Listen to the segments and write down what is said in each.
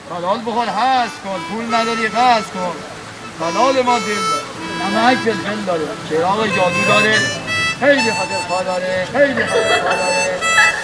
حلال بخور هست کن، پول نداری قصد کن. حلال ما دل داره، نمک فلفل داره، چراغ جادو داره، خیلی خاطرخواه داره، خیلی خاطرخواه داره.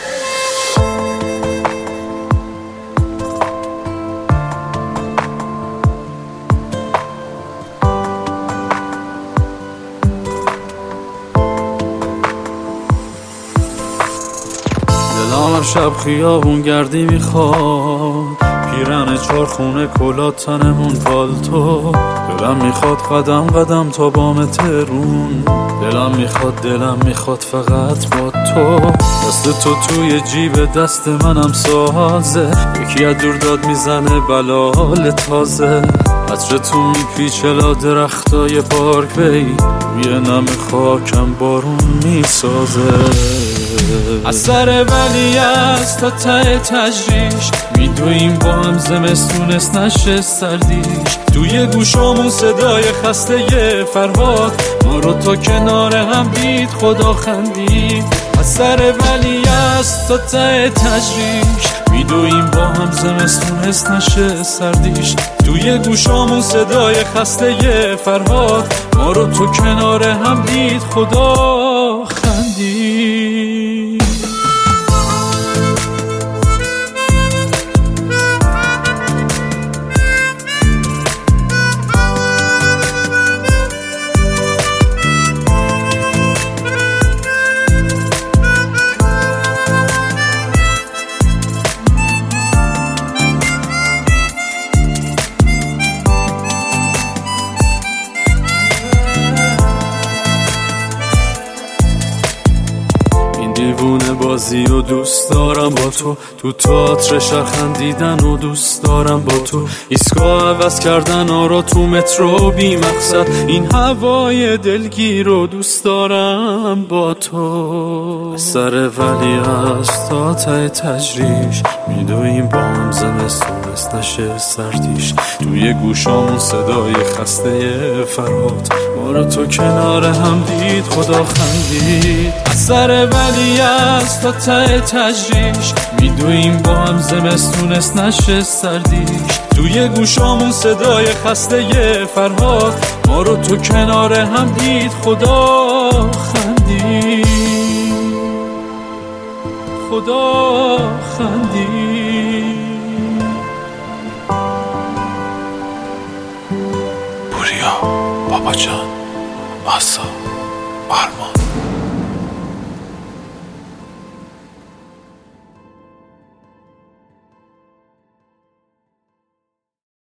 دلم شب خیابون گردی میخواد، پیرن چارخونه کلاه تنمون پالتو. دلم میخواد قدم قدم تا بام ترون، دلم میخواد فقط با تو. دست تو توی جیب دست منم سازه، یکی از دور داد میزنه بلال تازه. عطر تو میپیچه لا درختای پارک وی، روی نم خاکم بارون میسازه. از سر ولیعصر تا ته تجریش، میدویم با هم زمستونست نشه سردیش. توی گوشامون صدای خسته فرهاد، ما رو تا کنار هم دید خدا خندید. از سر ولیعصر تا ته تجریش، میدویم با هم زمستونست نشه سردیش. توی گوشامون صدای خسته فرهاد، ما رو تو کنار هم دید خدا خندید. دیوونه بازی و دوست دارم با تو تئاتر شهر خندیدن و دوست دارم با تو. ایستگاه عوض کردن آرا تو مترو بی مقصد، این هوای دلگیر رو دوست دارم با تو. سر ولیعصر تا ته تجریش، میدویم با هم زمستونست نشه سردیش. توی گوشامون صدای خسته فرهاد، ما رو تو کنار هم دید خدا خندید. از سر ولیعصر تا ته تجریش، میدویم با هم زمستونست نشه سردیش. توی گوشامون صدای خسته فرهاد، ما رو تو کنار هم دید خدا خندید، خدا خندید. پوریا بابا جان آسا